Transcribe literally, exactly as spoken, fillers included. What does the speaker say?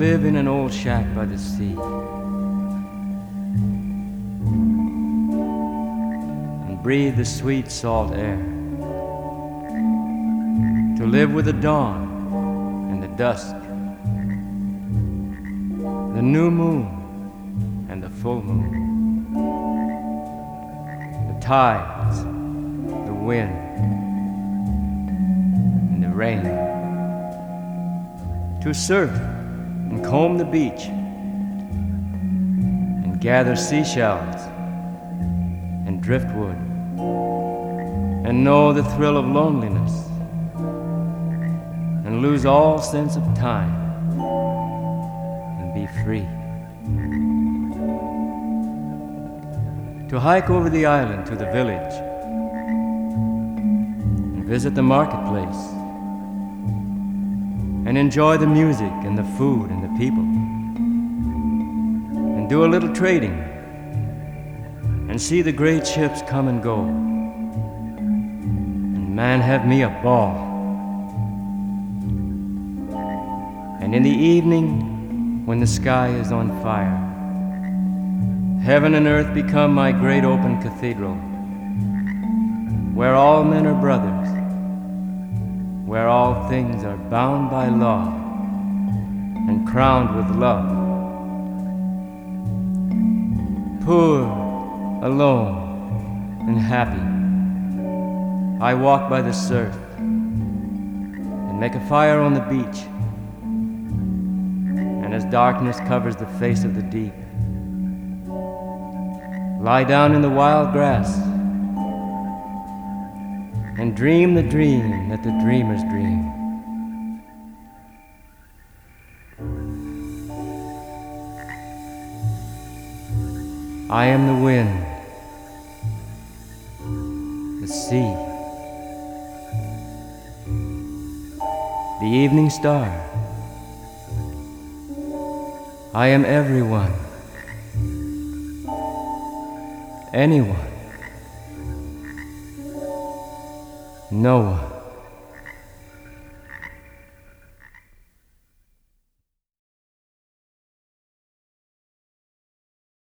live in an old shack by the sea and breathe the sweet salt air, to live with the dawn and the dusk, the new moon and the full moon, the tides, the wind, and the rain, to surf and comb the beach and gather seashells and driftwood and know the thrill of loneliness and lose all sense of time and be free. To hike over the island to the village and visit the marketplace and enjoy the music and the food and the people, and do a little trading and see the great ships come and go, and man, have me a ball. And in the evening, when the sky is on fire, heaven and earth become my great open cathedral, where all men are brothers, where all things are bound by law and crowned with love. Poor, alone, and happy, I walk by the surf and make a fire on the beach, and as darkness covers the face of the deep, lie down in the wild grass and dream the dream that the dreamers dream. I am the wind, the sea, the evening star. I am everyone, anyone, no one.